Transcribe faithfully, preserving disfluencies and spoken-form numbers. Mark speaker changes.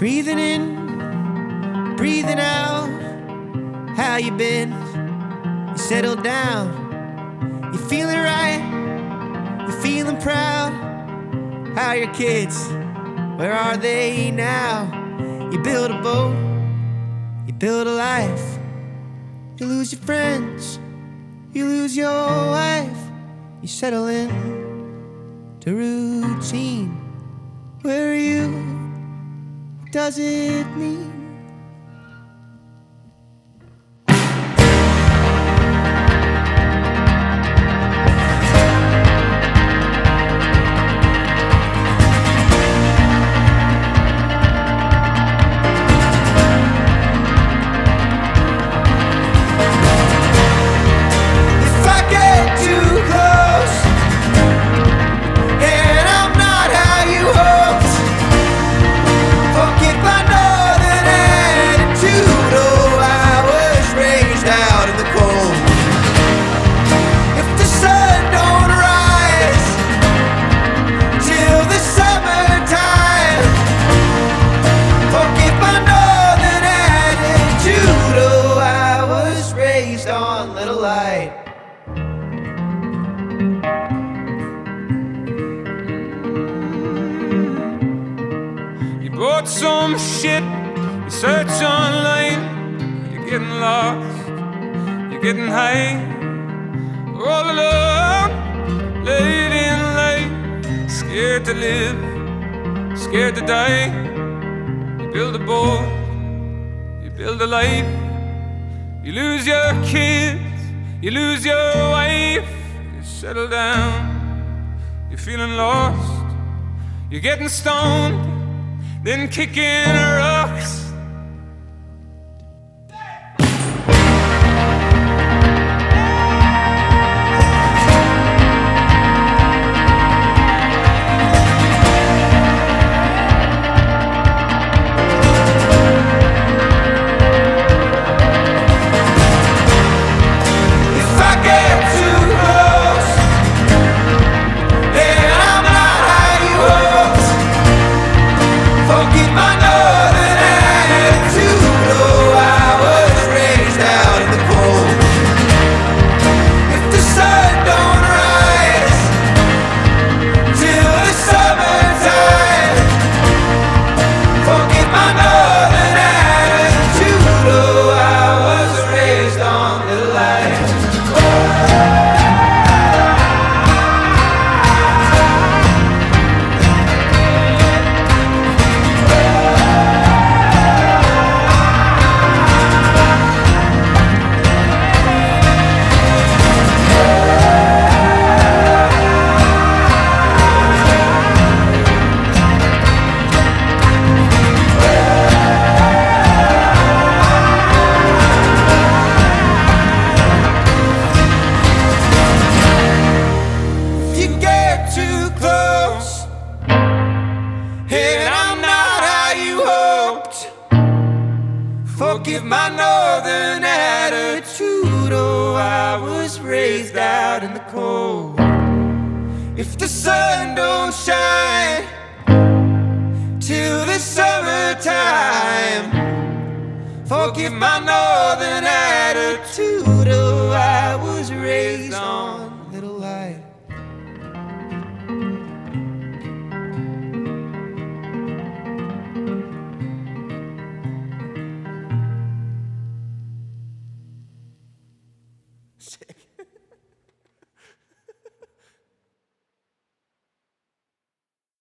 Speaker 1: Breathing in, breathing out. How you been? You settled down. You feeling right? You feeling proud? How are your kids? Where are they now? You build a boat, you build a life. You lose your friends, you lose your wife. You settle in to routine. Where are you? What does it mean?
Speaker 2: Bought some shit, you search online. You're getting lost, you're getting high. All alone, late in life. Scared to live, scared to die. You build a boat, you build a life. You lose your kids, you lose your wife. You settle down, you're feeling lost. You're getting stoned, then kicking rocks. Forgive my northern attitude. Oh, I was raised out in the cold. If the sun don't shine till the summertime, forgive my northern attitude. Oh, I was raised on little light. Shit.